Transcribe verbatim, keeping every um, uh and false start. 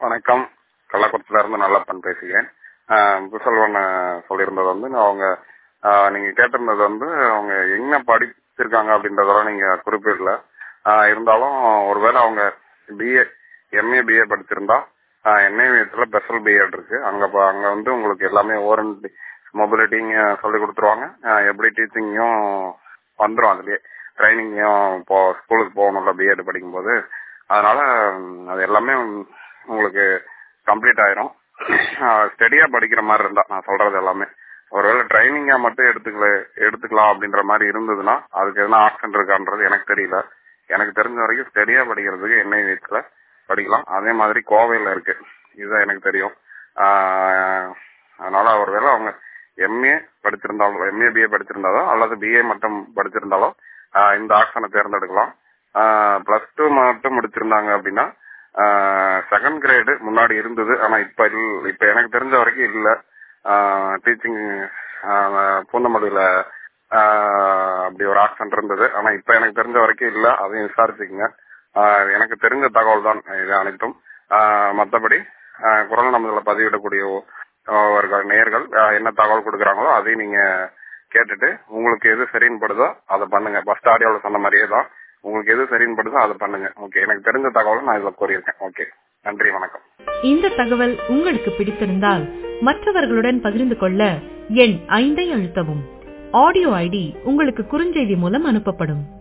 வணக்கம். கள்ளக்குறிச்சியில இருந்து நல்லப்பன் பேசுகிறேன். புசல்வன் சொல்லியிருந்தது வந்து அவங்க ஆஹ் நீங்க கேட்டிருந்தது வந்து அவங்க என்ன படிச்சிருக்காங்க அப்படின்றதெல்லாம் நீங்க குறிப்பிடல. ஆஹ் இருந்தாலும் ஒருவேளை அவங்க பிஏ எம்ஏ பிஏ படிச்சிருந்தா என்ஐ விதத்துல ஸ்பெஷல் பிஎட் இருக்கு. அங்க ப- அங்க வந்து உங்களுக்கு எல்லாமே ஓரண்ட் மொபிலிட்டிங்க சொல்லி கொடுத்துருவாங்க. ஆஹ் எப்படி டீச்சிங்கும் வந்துடும், அதுலயே ட்ரைனிங்கும் இப்போ ஸ்கூலுக்கு போகணும்ல பிஎட் படிக்கும்போது. அதனால ம், அது எல்லாமே ம், உங்களுக்கு கம்ப்ளீட் ஆயிரும். ஸ்டடியா படிக்கிற மாதிரி இருந்தா நான் சொல்றது எல்லாமே. ஒருவேளை ட்ரைனிங்கா மட்டும் எடுத்துக்கல எடுத்துக்கலாம் அப்படின்ற மாதிரி இருந்ததுன்னா அதுக்கு எதனா ஆப்ஷன் இருக்கான்றது எனக்கு தெரியல. எனக்கு தெரிஞ்ச வரைக்கும் ஸ்டடியா படிக்கிறதுக்கு என்ஐ வீட்ல படிக்கலாம். அதே மாதிரி கோவையில இருக்கு, இதுதான் எனக்கு தெரியும். ஆஹ் அதனால ஒருவேளை அவங்க எம்ஏ படிச்சிருந்தாலும் எம்ஏ பிஏ படிச்சிருந்தாலோ அல்லது பிஏ மட்டும் படிச்சிருந்தாலோ ஆஹ் இந்த ஆப்ஷனை தேர்ந்தெடுக்கலாம். பிளஸ் டூ மட்டும் முடிச்சிருந்தாங்க அப்படின்னா செகண்ட் கிரேடு முன்னாடி இருந்தது, ஆனா இப்ப இல்ல. இப்ப எனக்கு தெரிஞ்ச வரைக்கும் இல்ல. டீச்சிங் பூந்தமல்லியில ஆஹ் அப்படி ஒரு ஆப்ஷன் இருந்தது, ஆனா இப்ப எனக்கு தெரிஞ்ச வரைக்கும் இல்ல. அதையும் விசாரிச்சுக்கங்க. ஆஹ் எனக்கு தெரிஞ்ச தகவல் தான் இது அனைத்தும். ஆஹ் மத்தபடி ஆஹ் குரல் நம்மள பதிவிடக்கூடிய அவர்கள் நேயர்கள் ஆஹ் என்ன தகவல் கொடுக்குறாங்களோ அதையும் நீங்க கேட்டுட்டு உங்களுக்கு எது சரின்னு படுதோ அதை பண்ணுங்க. ஃபர்ஸ்ட் ஆடியோல சொன்ன மாதிரியே தான், உங்களுக்கு எது சரின்னு படுதோ அதை பண்ணுங்க. ஓகே, எனக்கு தெரிஞ்ச தகவலை நான் இதுல கூறியிருக்கேன். ஓகே, நன்றி, வணக்கம். இந்த தகவல் உங்களுக்கு பிடித்திருந்தால் மற்றவர்களுடன் பகிர்ந்து கொள்ள எண் ஐந்தை அழுத்தவும். ஆடியோ ஐடி உங்களுக்கு குறுஞ்செய்தி மூலம் அனுப்பப்படும்.